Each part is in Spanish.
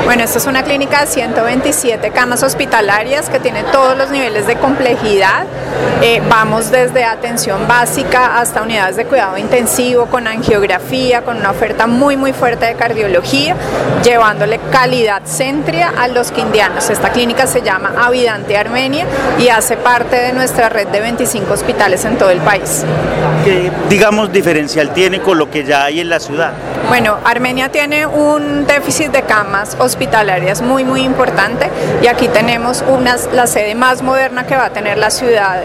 Bueno, esta es una clínica de 127 camas hospitalarias que tiene todos los niveles de complejidad. Vamos desde atención básica hasta unidades de cuidado intensivo, con angiografía, con una oferta muy fuerte de cardiología, llevándole calidad Centria a los quindianos. Esta clínica se llama Avidante Armenia y hace parte de nuestra red de 25 hospitales en todo el país. ¿Qué, digamos, diferencial tiene con lo que ya hay en la ciudad? Bueno, Armenia tiene un déficit de camas hospitalarias muy importante y aquí tenemos la sede más moderna que va a tener la ciudad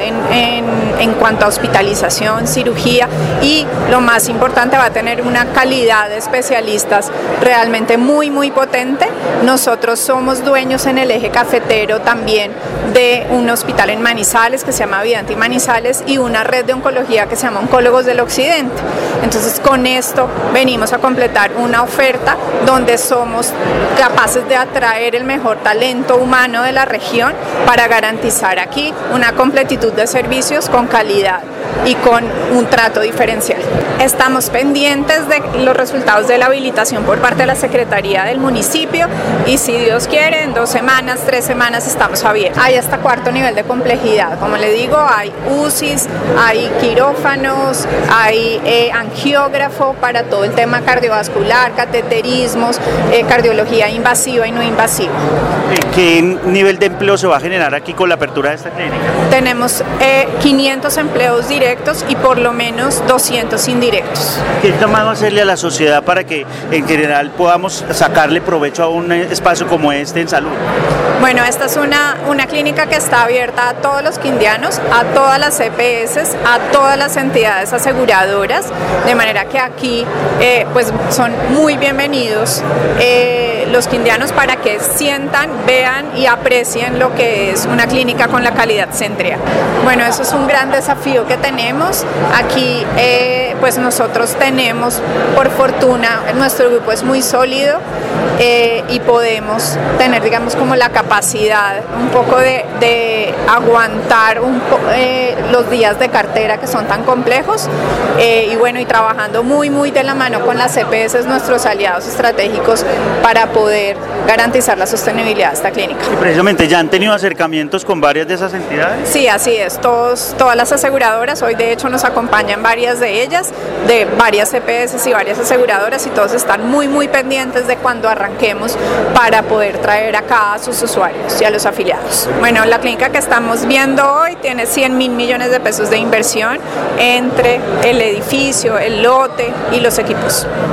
en cuanto a hospitalización, cirugía y lo más importante, va a tener una calidad de especialistas realmente muy potente. Nosotros somos dueños en el eje cafetero también de un hospital en Manizales que se llama Avidante y Manizales y una red de oncología que se llama Oncólogos del Occidente. Entonces con esto venimos a completar una oferta donde somos capaces de atraer el mejor talento humano de la región para garantizar aquí una completitud de servicios con calidad y con un trato diferencial. Estamos pendientes de los resultados de la habilitación por parte de la Secretaría del municipio y si Dios quiere, en 2 semanas, 3 semanas estamos abiertos. Hay hasta 4º nivel de complejidad, como le digo, hay UCIs, hay quirófanos, hay angiógrafo para todo el tema cardiovascular, cateterismos, cardiología invasiva y no invasiva. ¿Qué nivel de empleo se va a generar aquí con la apertura de esta clínica? Tenemos 500 empleos directos y por lo menos 200 indirectos. ¿Qué llamado hacerle a la sociedad para que en general podamos sacarle provecho a un espacio como este en salud? Bueno, esta es una clínica que está abierta a todos los quindianos, a todas las EPS, a todas las entidades aseguradoras, de manera que aquí pues son muy bienvenidos los quindianos para que sientan, vean y aprecien lo que es una clínica con la calidad Centria. Bueno, eso es un gran desafío que tenemos. Aquí pues nosotros tenemos, por fortuna, nuestro grupo es muy sólido y podemos tener, digamos, como la capacidad un poco de aguantar los días de cartera que son tan complejos y bueno, y trabajando muy de la mano con las EPS, nuestros aliados estratégicos, para poder garantizar la sostenibilidad de esta clínica. Y precisamente, ¿ya han tenido acercamientos con varias de esas entidades? Sí, así es, todas las aseguradoras, hoy de hecho nos acompañan varias de ellas, de varias EPS y varias aseguradoras, y todos están muy pendientes de cuando arranquemos para poder traer acá a sus usuarios y a los afiliados. Bueno, la clínica que estamos viendo hoy tiene 100.000 millones de pesos de inversión entre el edificio, el lote y los equipos.